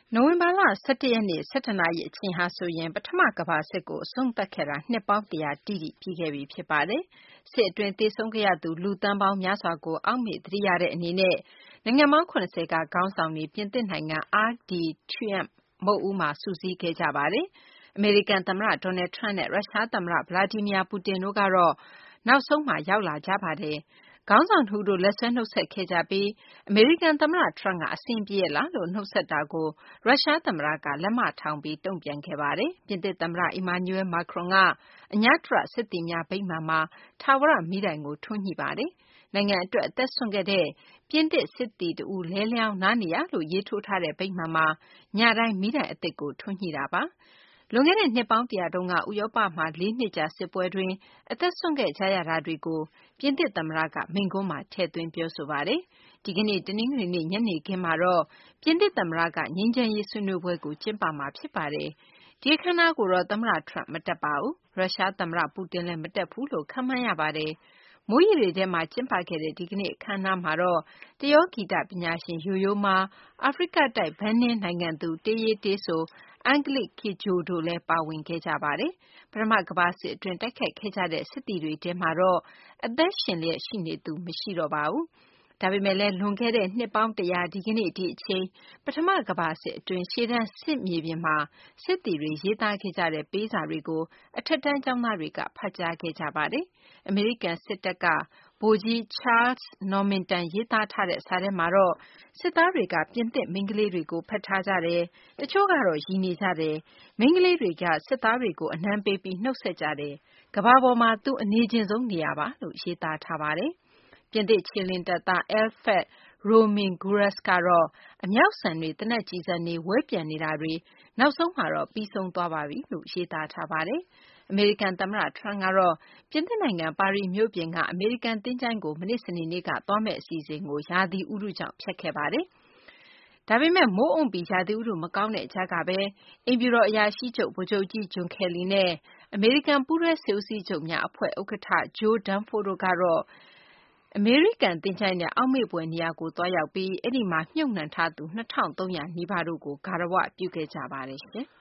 နိုဝင်ဘာလ ၁၁ ရက်နေ့ ၁၁ နာရီအချိန်ဟာဆိုရင် ပထမကမ္ဘာစစ်ကို အဆုံးသတ်ခဲ့တာ နှစ်ပေါင်း ၁၀၀ တိတိပြည့်ခဲ့ပြီ ဖြစ်ပါတယ်။ စစ်အတွင်း သေဆုံးခဲ့ရသူ လူသန်းပေါင်းများစွာကို အောက်မေ့သတိရတဲ့အနေနဲ့ နိုင်ငံပေါင်း ၇၀ က ခေါင်းဆောင်တွေ ပြင်သစ်နိုင်ငံ Arc de Triomphe မုခ်ဦးမှာ စုစည်းခဲ့ကြပါတယ်။ အမေရိကန်သမ္မတ Donald Trump နဲ့ ရုရှားသမ္မတ Vladimir Putin တို့ကတော့ နောက်ဆုံးမှာ ရောက်လာကြပါတယ်။ ခေါင်းဆောင် ၂ ဦးတို့ လက်ဆွဲနှုတ်ဆက်ခဲ့ကြပြီး အမေရိကန်သမ္မတ Trump က အဆင်ပြေရဲ့လားလို့ နှုတ်ဆက်တာကို ရုရှားသမ္မတက လက်မထောင်ပြီး တုံ့ပြန်ခဲ့ပါတယ်။ ပြင်သစ်သမ္မတ Emmanuel Macron က အညတရ စစ်သည်များဗိမာန်မှာ ထာဝရမီးတိုင်ကို ထွန်းညှိပါတယ်။ နိုင်ငံအတွက် အသက်စွန့်ခဲ့တဲ့ ပြင်သစ်စစ်သည်တဦး လဲလျောင်းနားနေရလို့ ရေးထိုးထားတဲ့ ဗိမာန်မှာ ညတိုင်း မီးတိုင်အသစ်ကို ထွန်းညှိတာပါ။ လွန်ခဲ့တဲ့ နှစ်ပေါင်း ၁၀၀ တုန်းက ဥရောပမှာ ၄ နှစ်ကြာ စစ်ပွဲအတွင်း အသက်စွန့်ခဲ့ကြရတာတွေကို ပြင်သစ်သမ္မတက မိန့်ခွန်းမှာ ထည့်သွင်း ပြောဆိုပါတယ်။ ဒီကနေ့ တနင်္ဂနွေနေ့ ညနေခင်းမှာတော့ ပြင်သစ်သမ္မတက ငြိမ်းချမ်းရေး ဆွေးနွေးပွဲကို ကျင်းပမှာ ဖြစ်ပါတယ်။ ဒီအခမ်းအနားကိုတော့ သမ္မတ Trump မတက်ပါဘူး။ ရုရှားသမ္မတ Putin လည်း မတက်ဘူးလို့ ခန့်မှန်းရပါတယ်။ မိုးရေတွေထဲမှာ ကျင်းပခဲ့တဲ့ ဒီကနေ့ အခမ်းအနားမှာတော့ တယောဂီတပညာရှင် Yo-Yo Ma ၊ အာဖရိကတိုက် Benin နိုင်ငံသူ တေးရေးတေးဆို Angelique Kidjo တို့လည်း ပါဝင်ခဲ့ကြပါတယ်။ ပထမကမ္ဘာစစ်အတွင်း တိုက်ခိုက်ခဲ့ကြတဲ့ စစ်သည်တွေထဲမှာတော့ အသက်ရှင်လျက် ရှိနေသူ မရှိတော့ပါဘူး။ ဒါပေမယ့်လည်း လွန်ခဲ့တဲ့ နှစ်ပေါင်း ၁၀၀ ဒီကနေ့ ဒီအချိန် ပထမကမ္ဘာစစ်အတွင်း ရှေ့တန်း စစ်မြေပြင်မှာ စစ်သည်တွေ ရေးသားခဲ့ကြတဲ့ ပေးစာတွေကို အထက်တန်းကျောင်းသားတွေက ဖတ်ကြားခဲ့ကြပါတယ်။ အမေရိကန်စစ်တပ်က ဗိုလ်ကြီး Charles Normanton ရေးသားထားတဲ့ စာထဲမှာတော့ စစ်သားတွေက ပြင်သစ်မိန်းကလေးတွေကို ဖက်ထားကြတယ်။ တချို့ကတော့ ရည်နေကြတယ်။ မိန်းကလေးတွေက စစ်သားတွေကို အနံပေးပြီး နှုတ်ဆက်ကြတယ်။ ကမ္ဘာပေါ်မှာ သူအနေချင်ဆုံးနေရာပါလို့ ရေးသားထားပါတယ်။ ပြင်သစ်ခြေလျင်တပ်သား Alfred Romain-Gores ကတော့ အမြောက်ဆံတွေ၊ သေနတ်ကျည်ဆံတွေ ဝဲပျံနေတာတွေ နောက်ဆုံးမှာတော့ ပြီးဆုံးသွားပါပြီလို့ ရေးသားထားပါတယ်။ အမေရိကန်သမ္မတ Trump ကတော့ ပြင်သစ်နိုင်ငံ ပါရီမြို့ပြင်က အမေရိကန်သင်္ချိုင်းကို မနေ့ စနေနေ့က သွားမယ့် အစီအစဉ်ကို ရာသီဥတုကြောင့် ဖျက်ခဲ့ပါတယ်။ ဒါပေမယ့် မိုးအုံ့ပြီး ရာသီဥတု မကောင်းတဲ့ကြားကပဲ အိမ်ဖြူတော် အရာရှိချုပ် ဗိုလ်ချုပ်ကြီး John Kelly နဲ့ အမေရိကန် ပူးတွဲစစ်ဦးစီးချုပ်များအဖွဲ့ ဥက္ကဋ္ဌ Joe Dunford တို့ကတော့ အမေရိကန်သင်္ချိုင်းနဲ့ အောက်မေ့ဖွယ်နေရာကို သွားရောက်ပြီး အဲဒီမှာ မြှုပ်နှံထားသူ ၂,၃၀၀ နီးပါးတို့ကို ဂါရဝပြုခဲ့ကြပါတယ်။